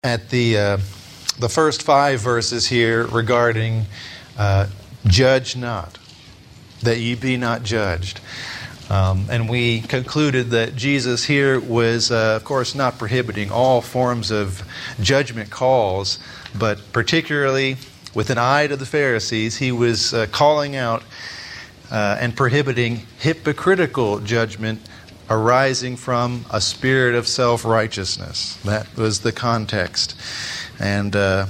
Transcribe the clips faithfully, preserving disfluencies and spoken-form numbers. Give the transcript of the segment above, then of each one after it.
at the uh, the first five verses here regarding uh, judge not, that ye be not judged. Um, and we concluded that Jesus here was, uh, of course, not prohibiting all forms of judgment calls, but particularly with an eye to the Pharisees, he was uh, calling out uh, and prohibiting hypocritical judgment arising from a spirit of self-righteousness. That was the context. And uh,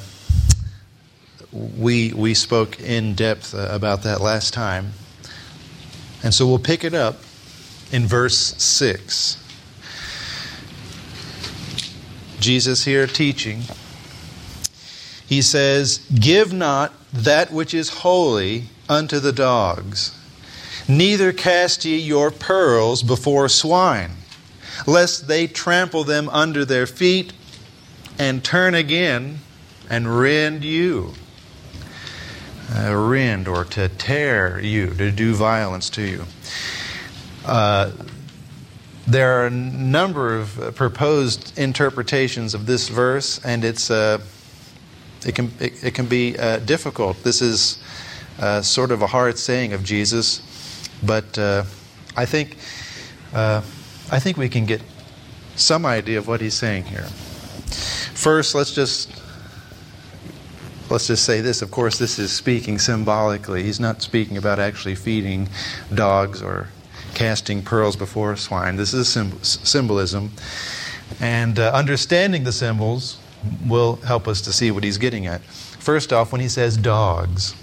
we we spoke in depth uh, about that last time. And so we'll pick it up in verse six. Jesus here teaching. He says, "Give not that which is holy unto the dogs, neither cast ye your pearls before swine, lest they trample them under their feet, and turn again and rend you." Uh, rend, or to tear you, to do violence to you. Uh, there are a number of proposed interpretations of this verse, and it's uh, it can it, it can be uh, difficult. This is uh, sort of a hard saying of Jesus, but uh, I think uh, I think we can get some idea of what he's saying here. First, let's just let's just say this. Of course, this is speaking symbolically. He's not speaking about actually feeding dogs or casting pearls before swine. This is symbolism. And uh, understanding the symbols will help us to see what he's getting at. First off, when he says dogs.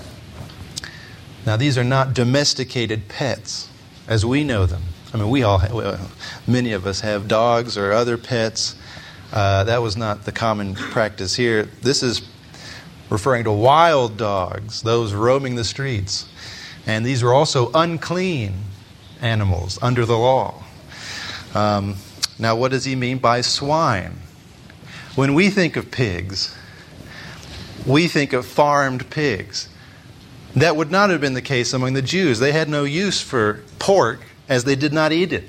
Now, these are not domesticated pets as we know them. I mean, we all, have, many of us have dogs or other pets. Uh, that was not the common practice here. This is referring to wild dogs, those roaming the streets. And these were also unclean animals under the law. Um, now, what does he mean by swine? When we think of pigs, we think of farmed pigs. That would not have been the case among the Jews. They had no use for pork, as they did not eat it.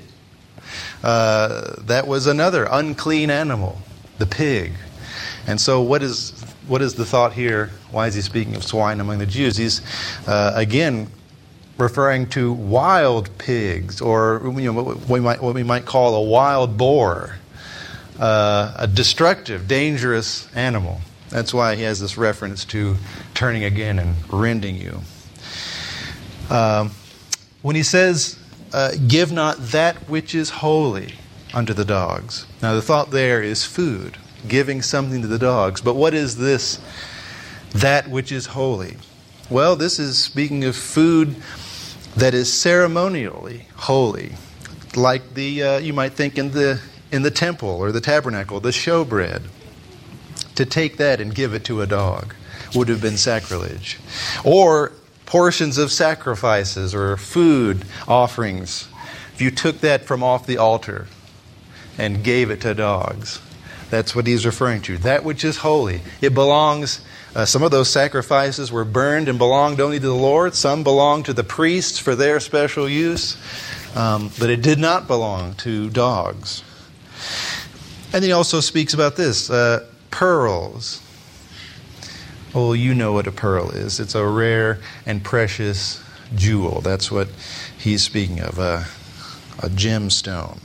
Uh, that was another unclean animal, the pig. And so what is what is the thought here? Why is he speaking of swine among the Jews? He's, uh, again, referring to wild pigs, or you know, what we might what we might call a wild boar, uh, a destructive, dangerous animal. That's why he has this reference to turning again and rending you. Um, when he says, uh, "Give not that which is holy unto the dogs," now the thought there is food, giving something to the dogs. But what is this, that which is holy? Well, this is speaking of food that is ceremonially holy, like the uh, you might think in the in the temple or the tabernacle, the showbread. To take that and give it to a dog would have been sacrilege. Or portions of sacrifices or food offerings. If you took that from off the altar and gave it to dogs, that's what he's referring to. That which is holy. It belongs, uh, some of those sacrifices were burned and belonged only to the Lord. Some belonged to the priests for their special use. Um, but it did not belong to dogs. And he also speaks about this. Uh, pearls. Oh, you know what a pearl is. It's a rare and precious jewel. That's what he's speaking of, a, a gemstone.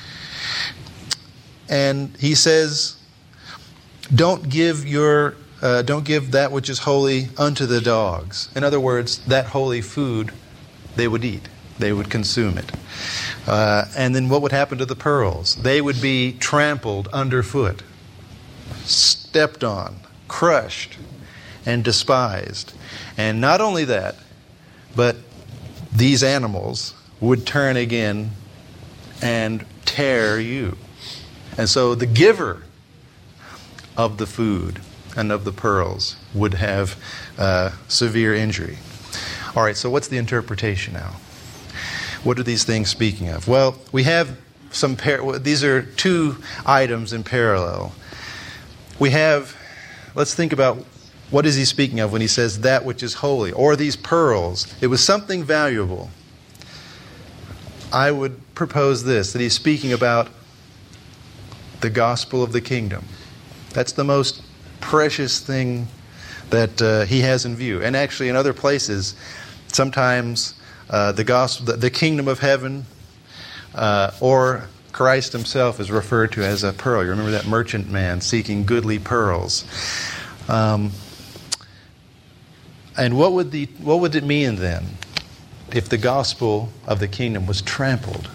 And he says, don't give your uh, don't give that which is holy unto the dogs. In other words, that holy food they would eat. They would consume it. Uh, and then what would happen to the pearls? They would be trampled underfoot, stepped on, crushed, and despised. And not only that, but these animals would turn again and tear you. And so the giver of the food and of the pearls would have uh, severe injury. All right, so what's the interpretation now? What are these things speaking of? Well, we have some, par- these are two items in parallel. We have, let's think about what is he speaking of when he says that which is holy, or these pearls. It was something valuable. I would propose this, that he's speaking about the gospel of the kingdom. That's the most precious thing that uh, he has in view. And actually in other places, sometimes uh, the gospel, the, the kingdom of heaven, uh, or Christ himself is referred to as a pearl. You remember that merchant man seeking goodly pearls. Um, and what would the what would it mean then if the gospel of the kingdom was trampled?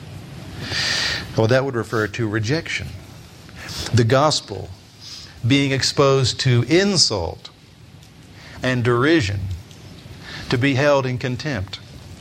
Well, that would refer to rejection. The gospel being exposed to insult and derision, to be held in contempt.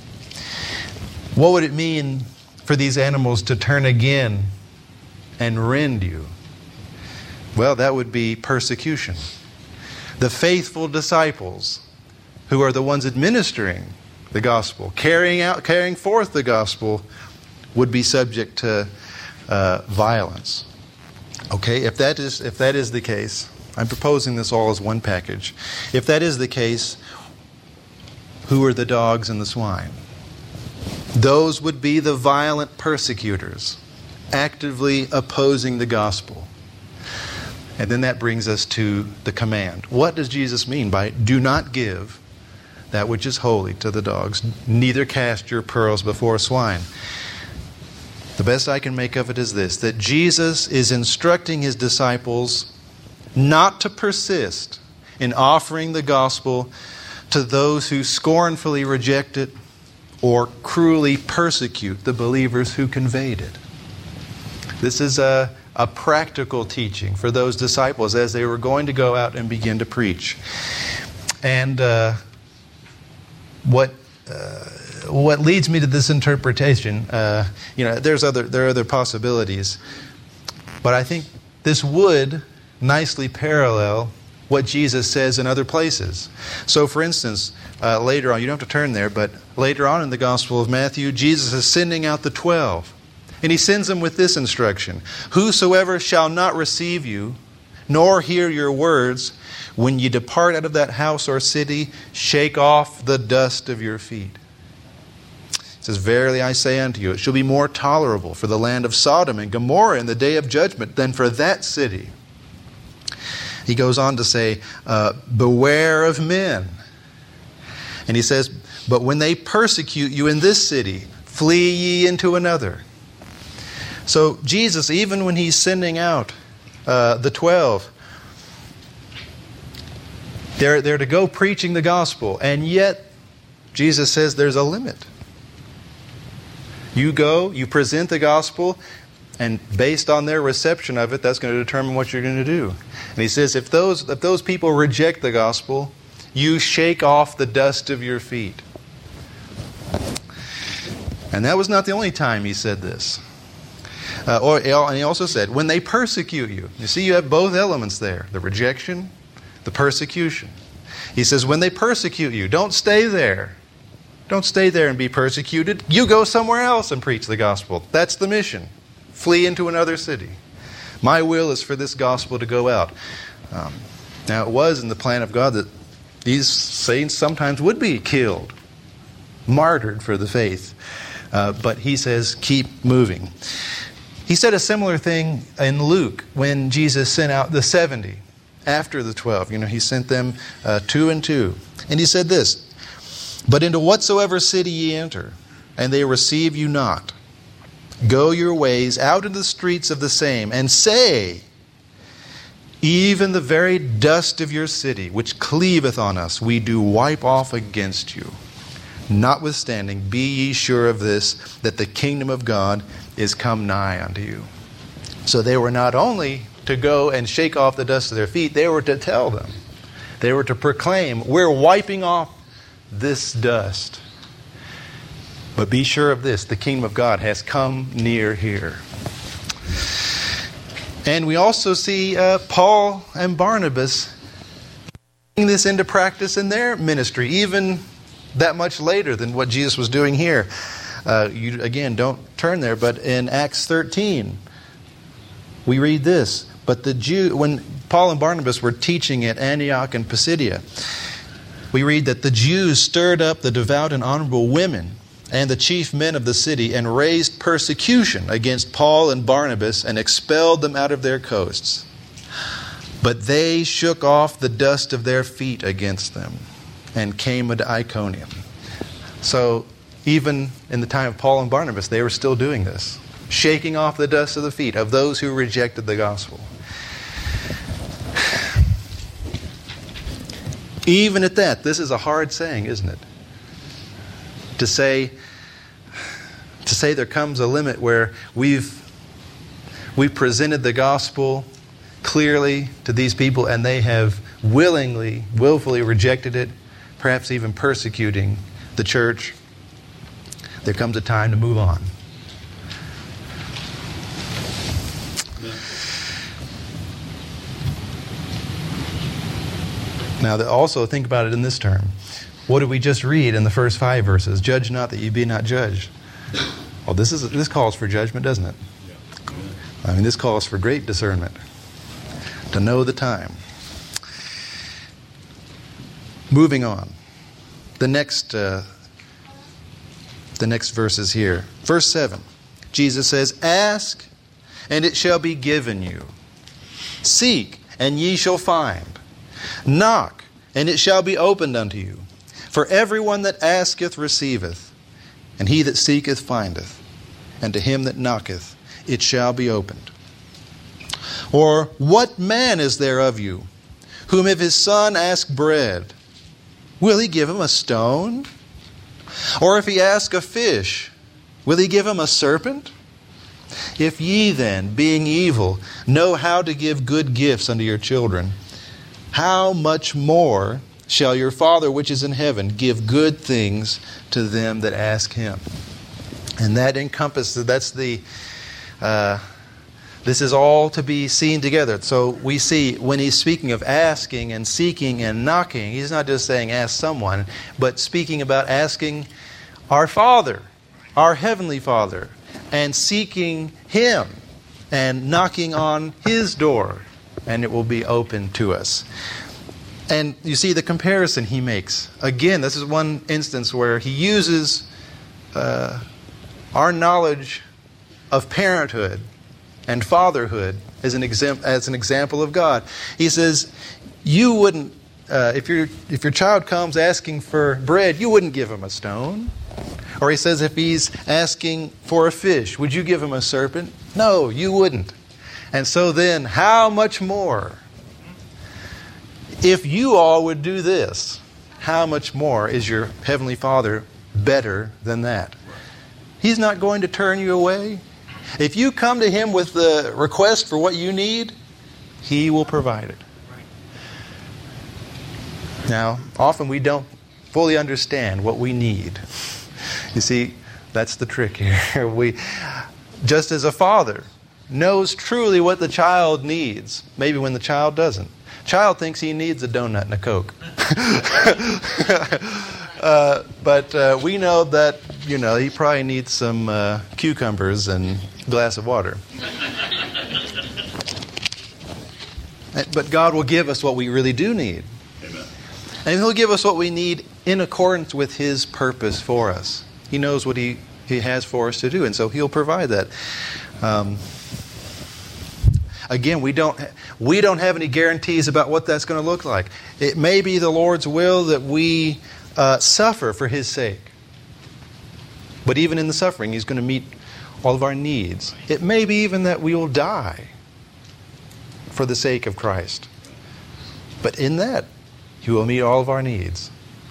What would it mean for these animals to turn again and rend you? Well, that would be persecution. The faithful disciples, who are the ones administering the gospel, carrying out, carrying forth the gospel, would be subject to uh, violence. Okay, if that is if that is the case, I'm proposing this all as one package. If that is the case, who are the dogs and the swine? Those would be the violent persecutors, actively opposing the gospel. And then that brings us to the command. What does Jesus mean by do not give that which is holy to the dogs, neither cast your pearls before swine? The best I can make of it is this, that Jesus is instructing his disciples not to persist in offering the gospel to those who scornfully reject it or cruelly persecute the believers who conveyed it. This is a, a practical teaching for those disciples as they were going to go out and begin to preach. And uh, what... Uh, What leads me to this interpretation, uh, you know, there's other there are other possibilities, but I think this would nicely parallel what Jesus says in other places. So, for instance, uh, later on, you don't have to turn there, but later on in the Gospel of Matthew, Jesus is sending out the twelve, and he sends them with this instruction: "Whosoever shall not receive you, nor hear your words, when ye depart out of that house or city, shake off the dust of your feet." It says, "Verily I say unto you, it shall be more tolerable for the land of Sodom and Gomorrah in the day of judgment than for that city." He goes on to say, uh, "Beware of men." And he says, "But when they persecute you in this city, flee ye into another." So Jesus, even when he's sending out uh, the twelve, they're, they're to go preaching the gospel. And yet, Jesus says there's a limit. You go, you present the gospel, and based on their reception of it, that's going to determine what you're going to do. And he says, if those if those people reject the gospel, you shake off the dust of your feet. And that was not the only time he said this. Uh, or, and he also said, when they persecute you. You see, you have both elements there, the rejection, the persecution. He says, when they persecute you, don't stay there. Don't stay there and be persecuted. You go somewhere else and preach the gospel. That's the mission. Flee into another city. My will is for this gospel to go out. Um, now, it was in the plan of God that these saints sometimes would be killed, martyred for the faith. Uh, but he says, keep moving. He said a similar thing in Luke when Jesus sent out the seventy after the twelve. You know, he sent them uh, two and two. And he said this, "But into whatsoever city ye enter, and they receive you not, go your ways out into the streets of the same, and say, even the very dust of your city, which cleaveth on us, we do wipe off against you. Notwithstanding, be ye sure of this, that the kingdom of God is come nigh unto you." So they were not only to go and shake off the dust of their feet, they were to tell them. They were to proclaim, we're wiping off this dust. But be sure of this, the kingdom of God has come near here. And we also see uh, Paul and Barnabas putting this into practice in their ministry, even that much later than what Jesus was doing here. Uh, you again, don't turn there, but in Acts thirteen, we read this. But the Jew, when Paul and Barnabas were teaching at Antioch and Pisidia, we read that the Jews stirred up the devout and honorable women and the chief men of the city and raised persecution against Paul and Barnabas and expelled them out of their coasts. But they shook off the dust of their feet against them and came unto Iconium. So even in the time of Paul and Barnabas, they were still doing this, shaking off the dust of the feet of those who rejected the gospel. Even at that, this is a hard saying, isn't it? To say, to say there comes a limit where we've we've presented the gospel clearly to these people and they have willingly, willfully rejected it, perhaps even persecuting the church. There comes a time to move on. Now, also think about it in this term. What did we just read in the first five verses? Judge not that you be not judged. Well, this is this calls for judgment, doesn't it? I mean, this calls for great discernment. To know the time. Moving on. The next, uh, the next verses here. Verse seven. Jesus says, "Ask, and it shall be given you. Seek, and ye shall find. Knock, and it shall be opened unto you. For everyone that asketh receiveth, and he that seeketh findeth, and to him that knocketh it shall be opened. Or what man is there of you, whom if his son ask bread, will he give him a stone? Or if he ask a fish, will he give him a serpent? If ye then, being evil, know how to give good gifts unto your children, how much more shall your Father which is in heaven give good things to them that ask Him?" And that encompasses, that's the, uh, this is all to be seen together. So we see when He's speaking of asking and seeking and knocking, He's not just saying ask someone, but speaking about asking our Father, our Heavenly Father, and seeking Him and knocking on His door, and it will be open to us. And you see the comparison He makes. Again, this is one instance where He uses uh, our knowledge of parenthood and fatherhood as an, exam- as an example of God. He says, you wouldn't, uh, if, your if your child comes asking for bread, you wouldn't give him a stone. Or He says, if he's asking for a fish, would you give him a serpent? No, you wouldn't. And so then, how much more? If you all would do this, how much more is your Heavenly Father better than that? He's not going to turn you away. If you come to Him with the request for what you need, He will provide it. Now, often we don't fully understand what we need. You see, that's the trick here. We, just as a father knows truly what the child needs, maybe when the child doesn't. Child thinks he needs a donut and a Coke. uh, but uh, we know that, you know, he probably needs some uh, cucumbers and a glass of water. But God will give us what we really do need. Amen. And He'll give us what we need in accordance with His purpose for us. He knows what He, he has for us to do, and so He'll provide that. Um, Again, we don't we don't have any guarantees about what that's going to look like. It may be the Lord's will that we uh, suffer for His sake. But even in the suffering, He's going to meet all of our needs. It may be even that we will die for the sake of Christ. But in that, He will meet all of our needs.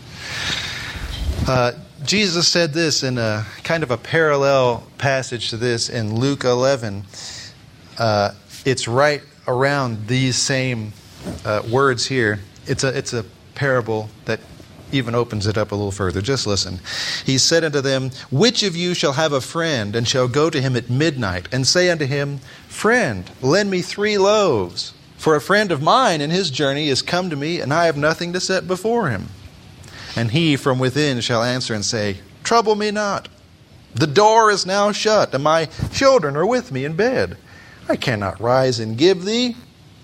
Uh, Jesus said this in a kind of a parallel passage to this in Luke eleven. Uh, It's right around these same uh, words here. It's a it's a parable that even opens it up a little further. Just listen. He said unto them, "Which of you shall have a friend, and shall go to him at midnight, and say unto him, Friend, lend me three loaves, for a friend of mine in his journey is come to me, and I have nothing to set before him. And he from within shall answer and say, Trouble me not. The door is now shut, and my children are with me in bed. I cannot rise and give thee.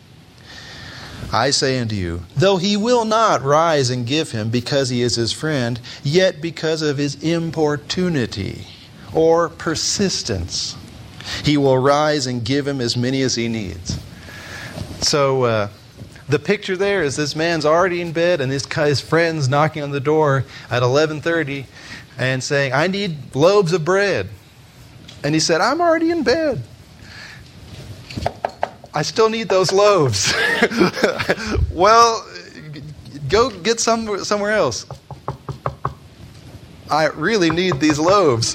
I say unto you, though he will not rise and give him because he is his friend, yet because of his importunity or persistence, he will rise and give him as many as he needs." So uh, the picture there is this man's already in bed, and his, his friend's knocking on the door at eleven thirty and saying, I need loaves of bread. And he said, I'm already in bed. I still need those loaves. Well, go get some somewhere else. I really need these loaves.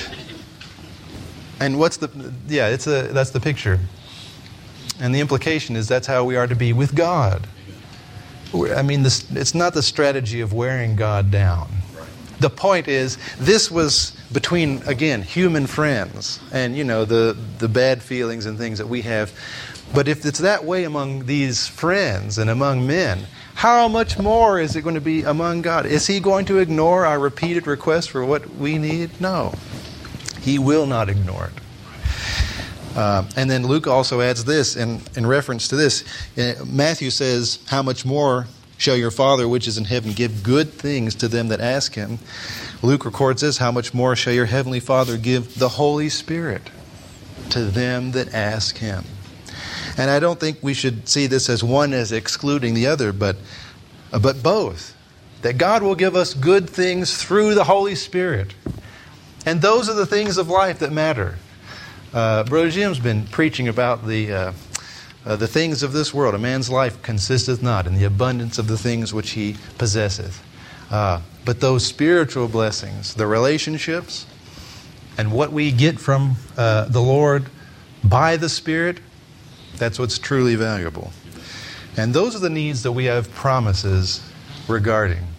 And what's the yeah, it's a that's the picture. And the implication is that's how we are to be with God. I mean, this, it's not the strategy of wearing God down. The point is, this was between, again, human friends and, you know, the, the bad feelings and things that we have. But if it's that way among these friends and among men, how much more is it going to be among God? Is He going to ignore our repeated requests for what we need? No. He will not ignore it. Uh, and then Luke also adds this in, in reference to this. Uh, Matthew says, how much more shall your Father which is in heaven give good things to them that ask Him? Luke records this, how much more shall your heavenly Father give the Holy Spirit to them that ask Him? And I don't think we should see this as one as excluding the other, but, uh, but both. That God will give us good things through the Holy Spirit. And those are the things of life that matter. Uh, Brother Jim's been preaching about the uh, uh, the things of this world. A man's life consisteth not in the abundance of the things which he possesseth. Uh, but those spiritual blessings, the relationships, and what we get from uh, the Lord by the Spirit, that's what's truly valuable. And those are the needs that we have promises regarding.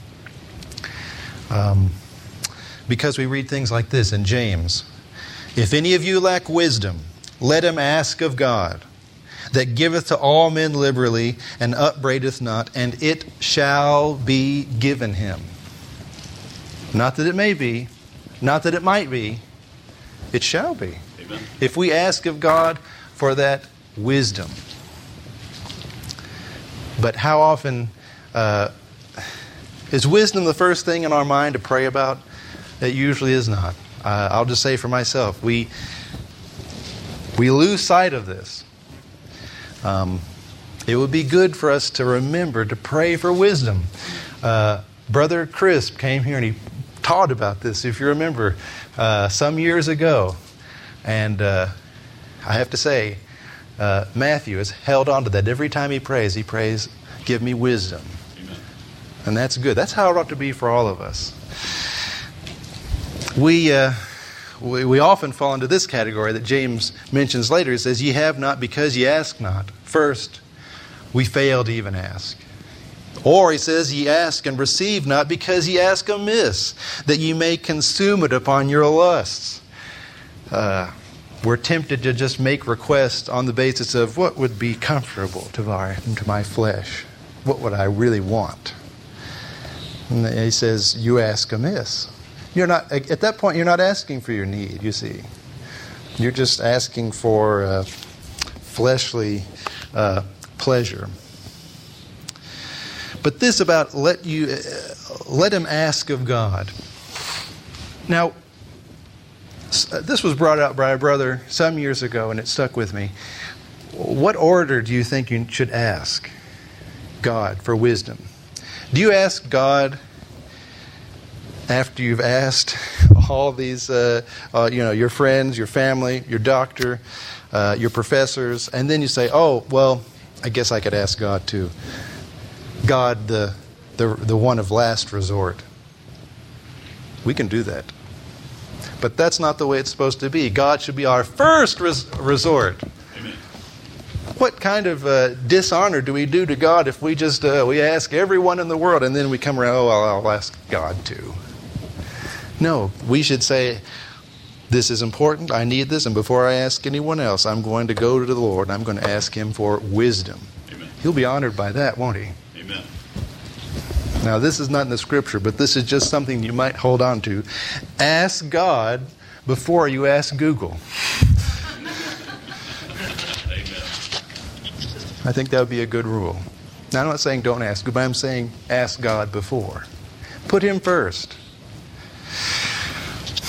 Um, because we read things like this in James. If any of you lack wisdom, let him ask of God, that giveth to all men liberally, and upbraideth not, and it shall be given him. Not that it may be, not that it might be, it shall be. Amen. If we ask of God for that wisdom. But how often uh, is wisdom the first thing in our mind to pray about? It usually is not. Uh, I'll just say for myself, we we lose sight of this. Um, it would be good for us to remember to pray for wisdom. Uh, Brother Crisp came here and he taught about this, if you remember, uh, some years ago. And uh, I have to say, uh, Matthew has held on to that. Every time he prays, he prays, give me wisdom. Amen. And that's good. That's how it ought to be for all of us. We, uh, we we often fall into this category that James mentions later. He says, ye have not because ye ask not. First, we fail to even ask. Or he says, ye ask and receive not because ye ask amiss, that ye may consume it upon your lusts. Uh, we're tempted to just make requests on the basis of what would be comfortable to my, to my flesh. What would I really want? And he says, you ask amiss. You're not, at that point, you're not asking for your need, you see. You're just asking for uh, fleshly uh, pleasure. But this about let you uh, let him ask of God. Now, this was brought out by a brother some years ago, and it stuck with me. What order do you think you should ask God for wisdom? Do you ask God after you've asked all these, uh, uh, you know, your friends, your family, your doctor, uh, your professors, and then you say, oh, well, I guess I could ask God too. God, the, the, the one of last resort. We can do that. But that's not the way it's supposed to be. God should be our first res- resort. Amen. What kind of uh, dishonor do we do to God if we just uh, we ask everyone in the world and then we come around, oh, well, I'll ask God too. No, we should say, this is important, I need this, and before I ask anyone else, I'm going to go to the Lord and I'm going to ask Him for wisdom. Amen. He'll be honored by that, won't He? Amen. Now, this is not in the Scripture, but this is just something you might hold on to. Ask God before you ask Google. Amen. I think that would be a good rule. Now, I'm not saying don't ask, but I'm saying ask God before. Put Him first.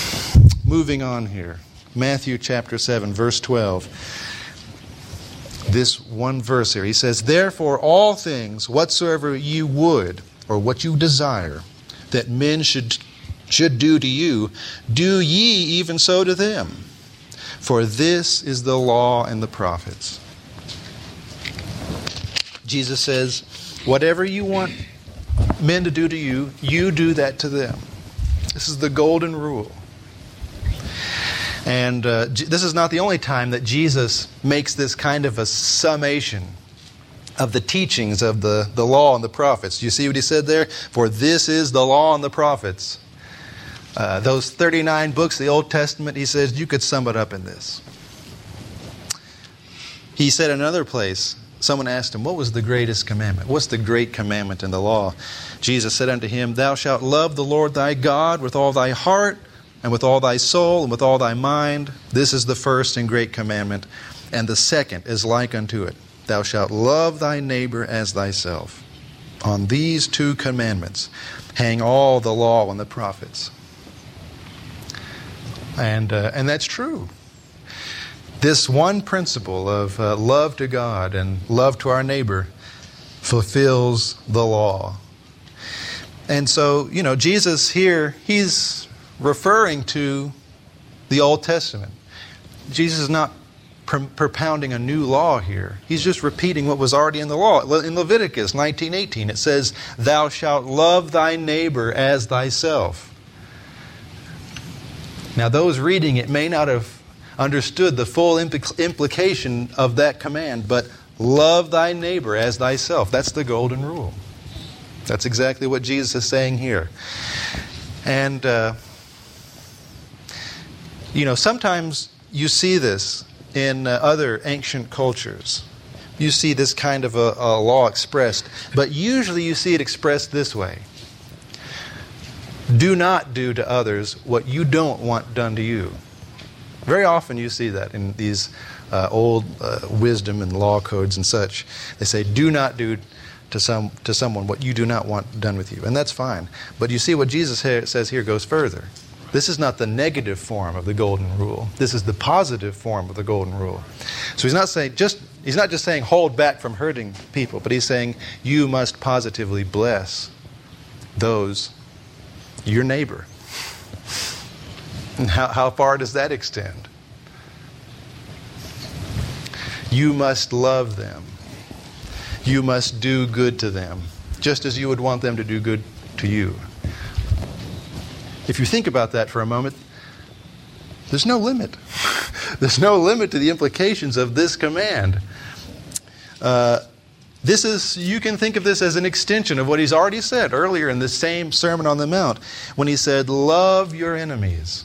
Moving on here. Matthew chapter seven, verse twelve. this one verse here. He says, therefore all things whatsoever you would, or what you desire, that men should, should do to you, do ye even so to them. For this is the law and the prophets. Jesus says, whatever you want men to do to you, you do that to them. This is the golden rule. And uh, this is not the only time that Jesus makes this kind of a summation of the teachings of the, the law and the prophets. Do you see what he said there? For this is the law and the prophets. Uh, those thirty-nine books, the Old Testament, he says, you could sum it up in this. He said in another place, someone asked him, what was the greatest commandment? What's the great commandment in the law? Jesus said unto him, thou shalt love the Lord thy God with all thy heart, and with all thy soul, and with all thy mind. This is the first and great commandment. And the second is like unto it. Thou shalt love thy neighbor as thyself. On these two commandments hang all the law and the prophets. And, uh, and that's true. This one principle of uh, love to God and love to our neighbor fulfills the law. And so, you know, Jesus here, he's referring to the Old Testament. Jesus is not pr- propounding a new law here. He's just repeating what was already in the law. In Leviticus nineteen eighteen, it says, thou shalt love thy neighbor as thyself. Now, those reading it may not have understood the full impl- implication of that command, but love thy neighbor as thyself. That's the golden rule. That's exactly what Jesus is saying here. And, uh, you know, sometimes you see this in uh, other ancient cultures. You see this kind of a, a law expressed, but usually you see it expressed this way. Do not do to others what you don't want done to you. Very often you see that in these uh, old uh, wisdom and law codes and such. They say, do not do to some to someone what you do not want done with you. And that's fine. But you see what Jesus ha- says here goes further. This is not the negative form of the golden rule. This is the positive form of the golden rule. So he's not saying just he's not just saying hold back from hurting people, but he's saying you must positively bless those, your neighbor. And how, how far does that extend? You must love them. You must do good to them, just as you would want them to do good to you. If you think about that for a moment, there's no limit. There's no limit to the implications of this command. Uh, this is, you can think of this as an extension of what he's already said earlier in the same Sermon on the Mount, when he said, love your enemies.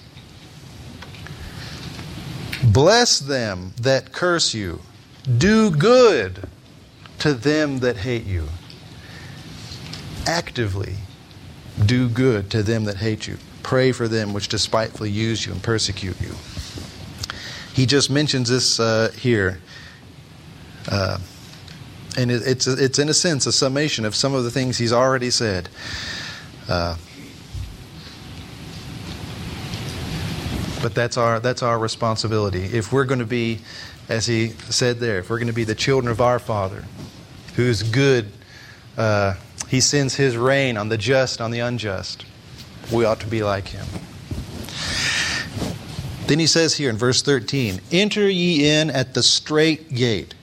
Bless them that curse you. Do good to them that hate you. Actively do good to them that hate you. Pray for them which despitefully use you and persecute you. He just mentions this uh, here. Uh, and it, it's, it's in a sense a summation of some of the things he's already said. Uh, but that's our, that's our responsibility. If we're going to be, as he said there, if we're going to be the children of our Father, who's good, uh, he sends his rain on the just, on the unjust. We ought to be like him. Then he says here in verse thirteen, enter ye in at the strait gate.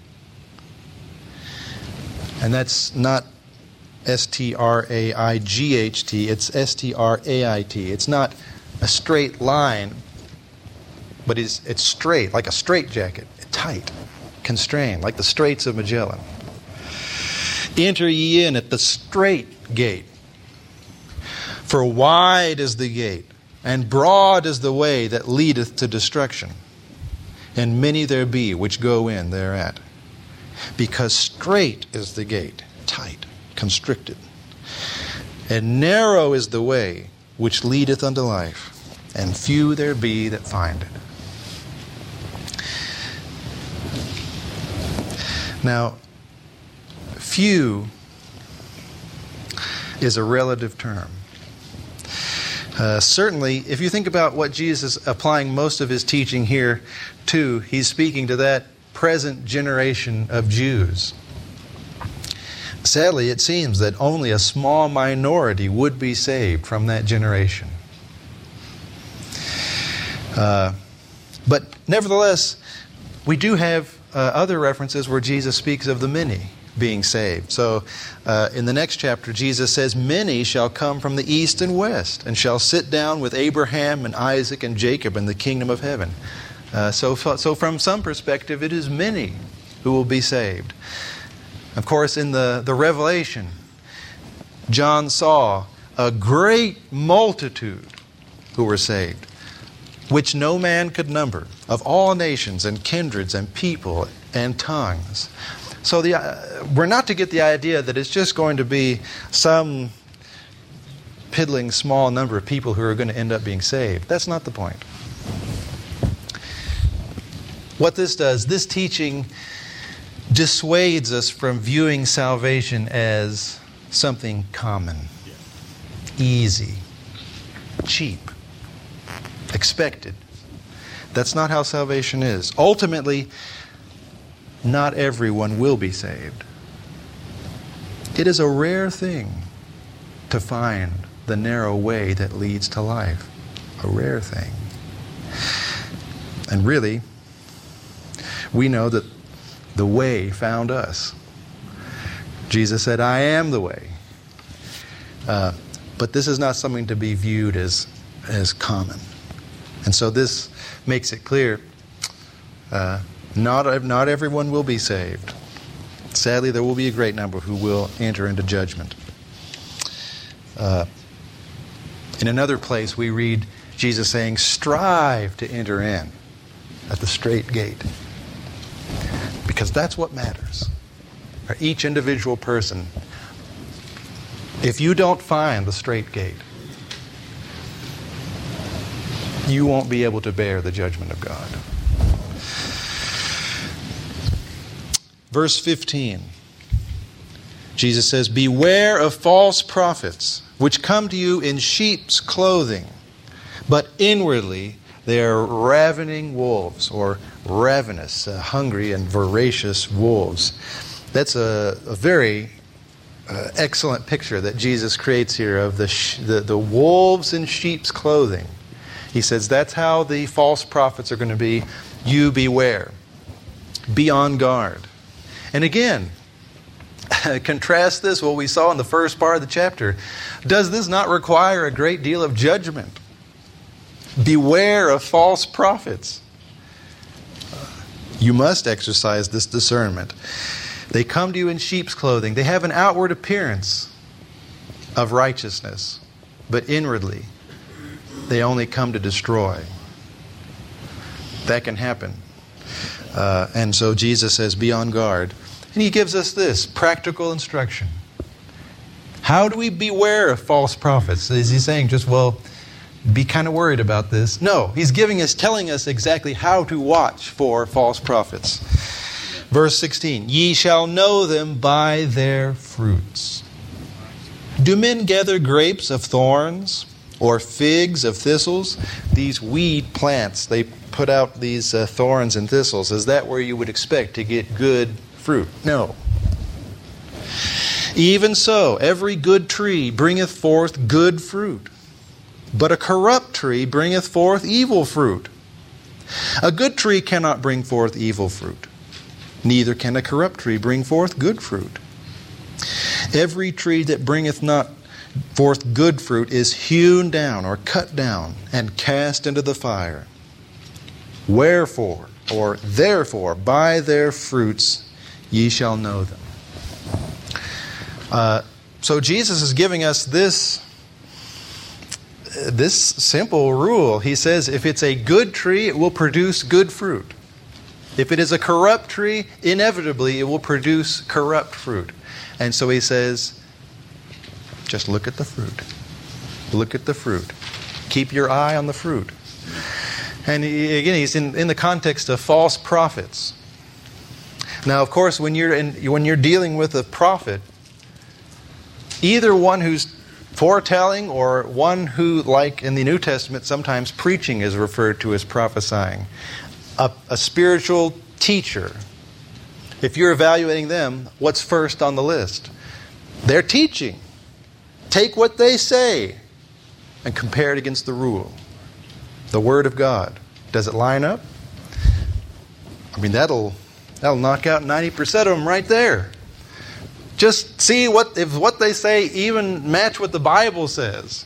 And that's not S T R A I G H T, it's S T R A I T. It's not a straight line, but it's, it's straight, like a straitjacket, tight, constrained, like the Straits of Magellan. Enter ye in at the strait gate. For wide is the gate, and broad is the way that leadeth to destruction, and many there be which go in thereat. Because strait is the gate, tight, constricted, and narrow is the way which leadeth unto life, and few there be that find it. Now, few is a relative term. Uh, certainly, if you think about what Jesus is applying most of his teaching here to, he's speaking to that present generation of Jews. Sadly, it seems that only a small minority would be saved from that generation. Uh, but nevertheless, we do have uh, other references where Jesus speaks of the many being saved. So uh, in the next chapter, Jesus says, "Many shall come from the east and west, and shall sit down with Abraham and Isaac and Jacob in the kingdom of heaven." Uh, so, so from some perspective, it is many who will be saved. Of course, in the, the Revelation, John saw a great multitude who were saved, which no man could number, of all nations and kindreds and people and tongues. So the, uh, we're not to get the idea that it's just going to be some piddling small number of people who are going to end up being saved. That's not the point. What this does, this teaching dissuades us from viewing salvation as something common, easy, cheap, expected. That's not how salvation is. Ultimately, not everyone will be saved. It is a rare thing to find the narrow way that leads to life. A rare thing. And really, we know that the way found us. Jesus said, "I am the way." Uh, but this is not something to be viewed as, as common. And so this makes it clear, uh, not, not everyone will be saved. Sadly, there will be a great number who will enter into judgment. Uh, in another place, we read Jesus saying, "Strive to enter in at the strait gate." Because that's what matters. For each individual person, if you don't find the strait gate, you won't be able to bear the judgment of God. Verse fifteen, Jesus says, "Beware of false prophets, which come to you in sheep's clothing, but inwardly they are ravening wolves," or ravenous, uh, hungry and voracious wolves. That's a, a very uh, excellent picture that Jesus creates here of the, sh- the the wolves in sheep's clothing. He says that's how the false prophets are going to be. You beware. Be on guard. And again, contrast this, what we saw in the first part of the chapter. Does this not require a great deal of judgment? Beware of false prophets. You must exercise this discernment. They come to you in sheep's clothing. They have an outward appearance of righteousness, but inwardly they only come to destroy. That can happen. Uh, and so Jesus says, be on guard. And he gives us this practical instruction. How do we beware of false prophets? Is he saying just, well, be kind of worried about this? No, he's giving us, telling us exactly how to watch for false prophets. Verse sixteen, "Ye shall know them by their fruits. Do men gather grapes of thorns or figs of thistles?" These weed plants, they put out these uh, thorns and thistles. Is that where you would expect to get good fruit? No. "Even so, every good tree bringeth forth good fruit, but a corrupt tree bringeth forth evil fruit. A good tree cannot bring forth evil fruit, neither can a corrupt tree bring forth good fruit. Every tree that bringeth not forth good fruit is hewn down or cut down and cast into the fire. Wherefore, or therefore, by their fruits ye shall know them." Uh, so Jesus is giving us this This simple rule. He says if it's a good tree, it will produce good fruit. If it is a corrupt tree, inevitably it will produce corrupt fruit. And so he says, just look at the fruit. Look at the fruit. Keep your eye on the fruit. And he, again, he's in, in the context of false prophets. Now, of course, when you're in, when you're dealing with a prophet, either one who's foretelling or one who, like in the New Testament, sometimes preaching is referred to as prophesying. A, a spiritual teacher, if you're evaluating them, what's first on the list? They're teaching. Take what they say and compare it against the rule, the Word of God. Does it line up? I mean, that'll that'll knock out ninety percent of them right there. Just see what if what they say even match what the Bible says.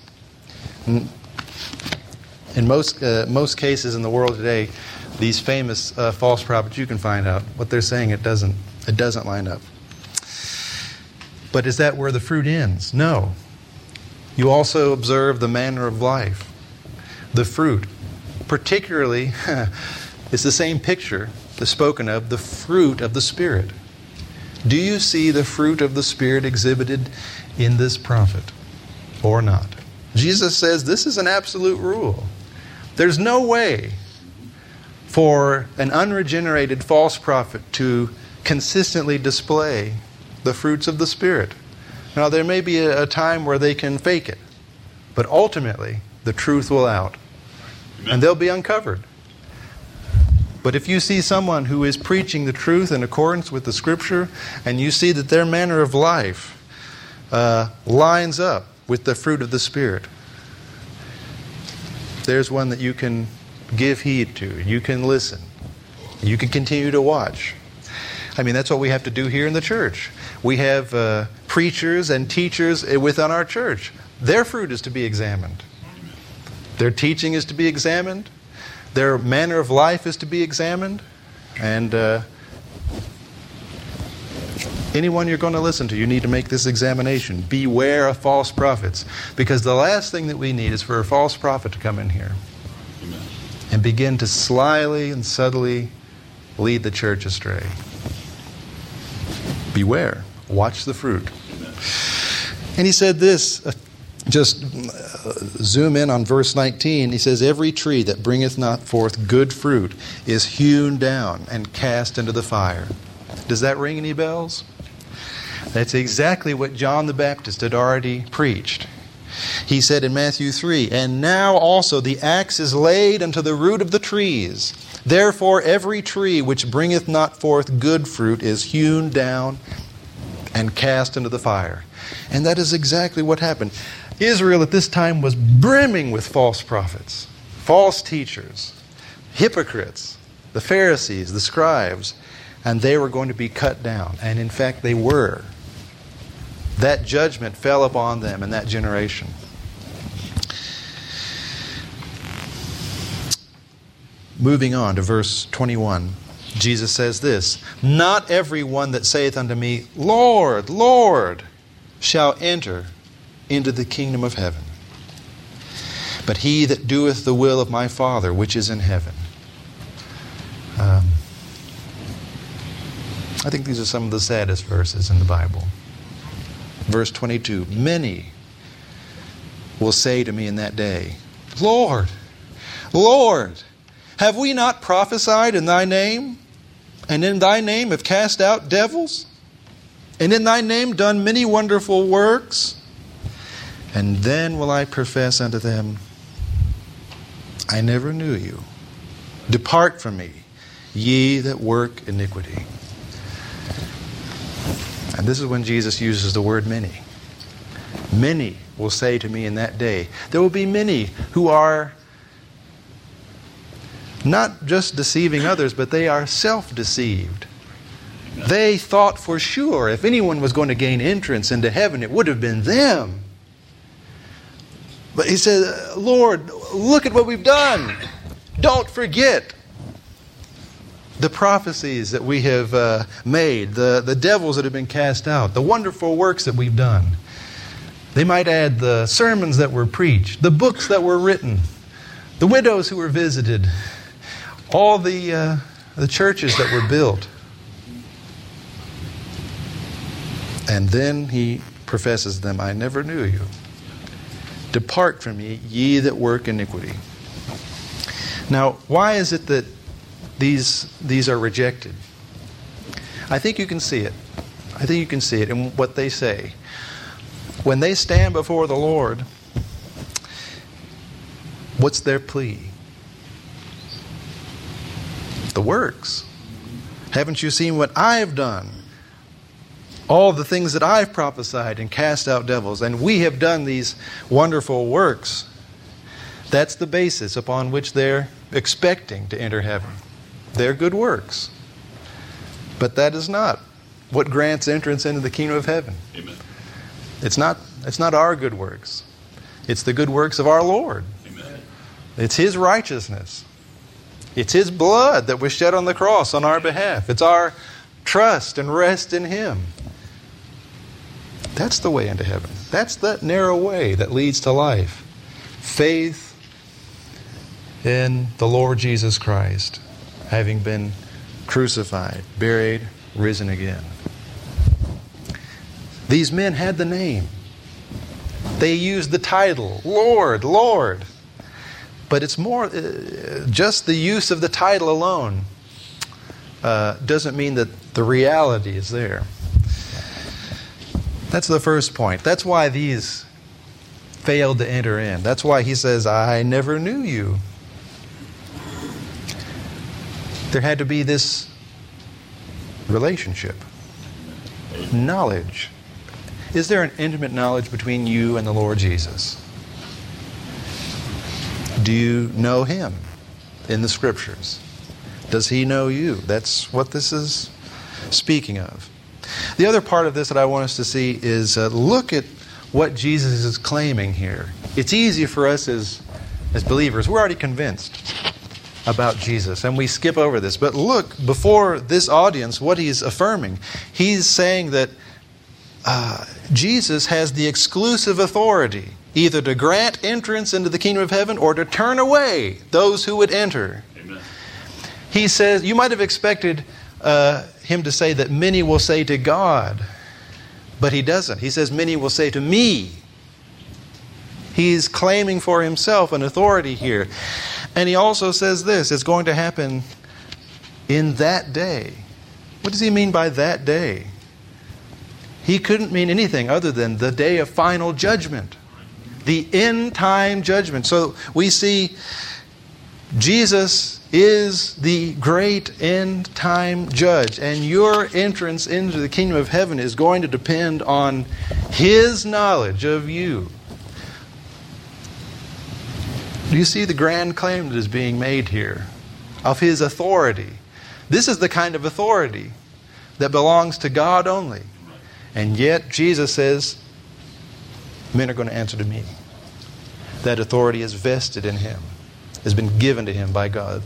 In most uh, most cases in the world today, these famous uh, false prophets, you can find out what they're saying. It doesn't it doesn't line up. But is that where the fruit ends? No. You also observe the manner of life, the fruit. Particularly, it's the same picture that's spoken of, the fruit of the Spirit. Do you see the fruit of the Spirit exhibited in this prophet or not? Jesus says this is an absolute rule. There's no way for an unregenerated false prophet to consistently display the fruits of the Spirit. Now, there may be a, a time where they can fake it, but ultimately the truth will out. Amen. And they'll be uncovered. But if you see someone who is preaching the truth in accordance with the Scripture, and you see that their manner of life uh, lines up with the fruit of the Spirit, there's one that you can give heed to. You can listen. You can continue to watch. I mean, that's what we have to do here in the church. We have uh, preachers and teachers within our church. Their fruit is to be examined. Their teaching is to be examined. Their manner of life is to be examined. And uh, anyone you're going to listen to, you need to make this examination. Beware of false prophets. Because the last thing that we need is for a false prophet to come in here Amen. And begin to slyly and subtly lead the church astray. Beware. Watch the fruit. Amen. And he said this, uh, just uh, zoom in on verse nineteen. He says, every tree that bringeth not forth good fruit is hewn down and cast into the fire. Does that ring any bells? That's exactly what John the Baptist had already preached. He said in Matthew three, and now also the axe is laid unto the root of the trees. Therefore every tree which bringeth not forth good fruit is hewn down and cast into the fire. And that is exactly what happened. Israel at this time was brimming with false prophets, false teachers, hypocrites, the Pharisees, the scribes, and they were going to be cut down. And in fact, they were. That judgment fell upon them in that generation. Moving on to verse twenty-one, Jesus says this, not every one that saith unto me, Lord, Lord, shall enter into the kingdom of heaven, but he that doeth the will of my Father which is in heaven. Um, I think these are some of the saddest verses in the Bible. Verse twenty-two, many will say to me in that day, Lord, Lord, have we not prophesied in thy name, and in thy name have cast out devils, and in thy name done many wonderful works? And then will I profess unto them, I never knew you. Depart from me, ye that work iniquity. And this is when Jesus uses the word many. Many will say to me in that day. There will be many who are not just deceiving others, but they are self-deceived. They thought for sure if anyone was going to gain entrance into heaven, it would have been them. But he said, Lord, look at what we've done. Don't forget the prophecies that we have uh, made, the, the devils that have been cast out, the wonderful works that we've done. They might add the sermons that were preached, the books that were written, the widows who were visited, all the, uh, the churches that were built. And then he professes them, I never knew you. Depart from me, ye that work iniquity. Now, why is it that these, these are rejected? I think you can see it. I think you can see it in what they say. When they stand before the Lord, what's their plea? The works. Haven't you seen what I've done? All the things that I've prophesied and cast out devils, and we have done these wonderful works. That's the basis upon which they're expecting to enter heaven. They're good works. But that is not what grants entrance into the kingdom of heaven. Amen. It's not, it's not our good works. It's the good works of our Lord. Amen. It's His righteousness. It's His blood that was shed on the cross on our behalf. It's our trust and rest in Him. That's the way into heaven. That's that narrow way that leads to life. Faith in the Lord Jesus Christ, having been crucified, buried, risen again. These men had the name. They used the title, Lord, Lord. But it's more, uh, just the use of the title alone uh, doesn't mean that the reality is there. That's the first point. That's why these failed to enter in. That's why he says, I never knew you. There had to be this relationship, knowledge. Is there an intimate knowledge between you and the Lord Jesus? Do you know Him in the Scriptures? Does He know you? That's what this is speaking of. The other part of this that I want us to see is uh, look at what Jesus is claiming here. It's easy for us as, as believers. We're already convinced about Jesus, and we skip over this. But look, before this audience, what He's affirming. He's saying that uh, Jesus has the exclusive authority either to grant entrance into the kingdom of heaven or to turn away those who would enter. Amen. He says, you might have expected uh, him to say that many will say to God, but he doesn't. He says many will say to me. He's claiming for himself an authority here. And he also says this, it's going to happen in that day. What does he mean by that day? He couldn't mean anything other than the day of final judgment. The end time judgment. So we see Jesus is the great end time judge. And your entrance into the kingdom of heaven is going to depend on His knowledge of you. Do you see the grand claim that is being made here of His authority? This is the kind of authority that belongs to God only. And yet Jesus says, men are going to answer to me. That authority is vested in Him, has been given to Him by God.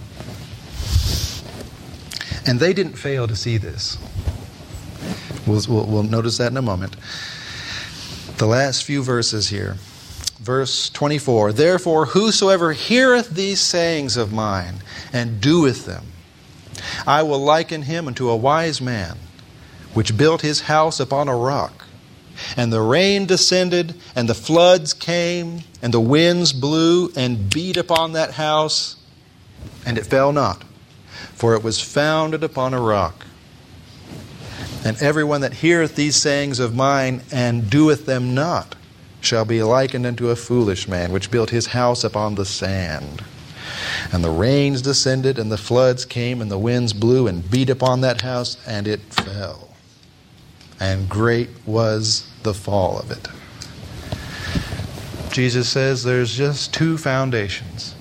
And they didn't fail to see this. We'll, we'll, we'll notice that in a moment. The last few verses here. Verse twenty-four, therefore whosoever heareth these sayings of mine and doeth them, I will liken him unto a wise man, which built his house upon a rock. And the rain descended, and the floods came, and the winds blew, and beat upon that house, and it fell not, for it was founded upon a rock. And everyone that heareth these sayings of mine, and doeth them not, shall be likened unto a foolish man, which built his house upon the sand. And the rains descended, and the floods came, and the winds blew, and beat upon that house, and it fell. And great was the fall of it. Jesus says there's just two foundations.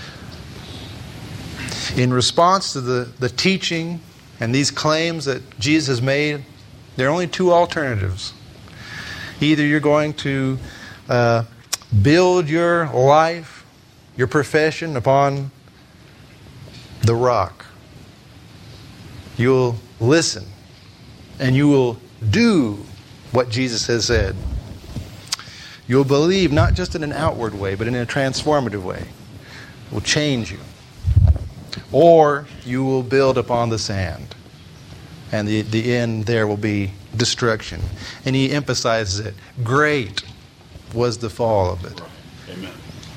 In response to the, the teaching and these claims that Jesus has made, there are only two alternatives. Either you're going to uh, build your life, your profession upon the rock. You'll listen and you will do what Jesus has said. You'll believe not just in an outward way, but in a transformative way. It will change you. Or you will build upon the sand. And the, the end there will be destruction. And he emphasizes it. Great was the fall of it. Amen.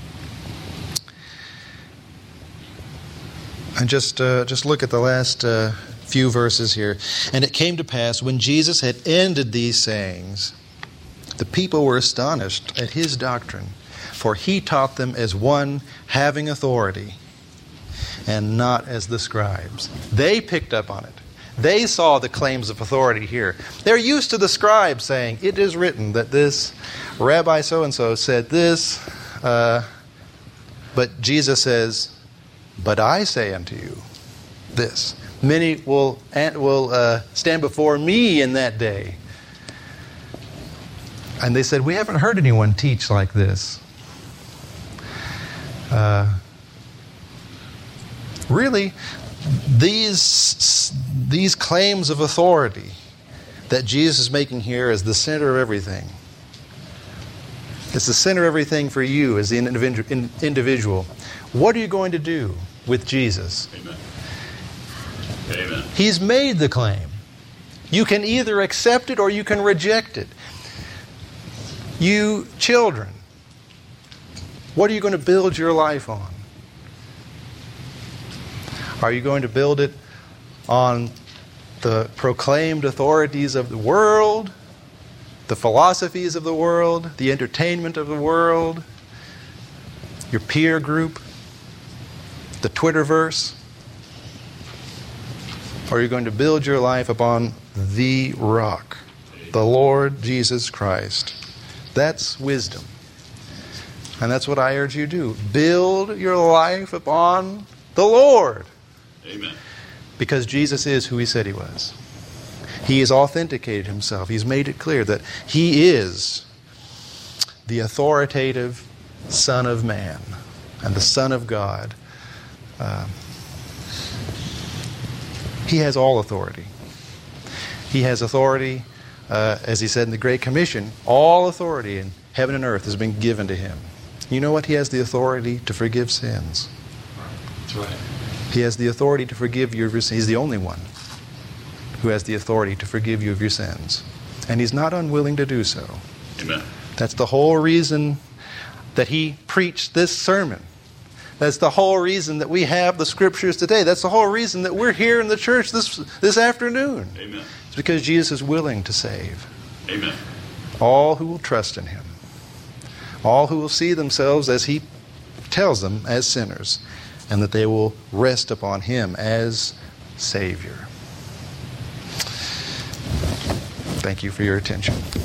And just, uh, just look at the last uh, few verses here. And it came to pass, when Jesus had ended these sayings, the people were astonished at his doctrine, for he taught them as one having authority, and not as the scribes. They picked up on it. They saw the claims of authority here. They're used to the scribes saying, it is written that this Rabbi so-and-so said this. Uh, but Jesus says, but I say unto you this. Many will, will uh, stand before me in that day. And they said, we haven't heard anyone teach like this. Uh, really, these, these claims of authority that Jesus is making here is the center of everything. It's the center of everything for you as the individual. What are you going to do with Jesus? Amen. Amen. He's made the claim. You can either accept it or you can reject it. You children, what are you going to build your life on? Are you going to build it on the proclaimed authorities of the world, the philosophies of the world, the entertainment of the world, your peer group, the Twitterverse? Or are you going to build your life upon the rock, the Lord Jesus Christ? That's wisdom. And that's what I urge you to do. Build your life upon the Lord. Amen. Because Jesus is who He said He was. He has authenticated Himself. He's made it clear that He is the authoritative Son of Man and the Son of God. Uh, he has all authority. He has authority, uh, as He said in the Great Commission, all authority in heaven and earth has been given to Him. You know what? He has the authority to forgive sins. That's right. He has the authority to forgive you of your sins. He's the only one who has the authority to forgive you of your sins. And He's not unwilling to do so. Amen. That's the whole reason that He preached this sermon. That's the whole reason that we have the Scriptures today. That's the whole reason that we're here in the church this, this afternoon. Amen. It's because Jesus is willing to save Amen. all who will trust in Him. All who will see themselves, as He tells them, as sinners, and that they will rest upon Him as Savior. Thank you for your attention.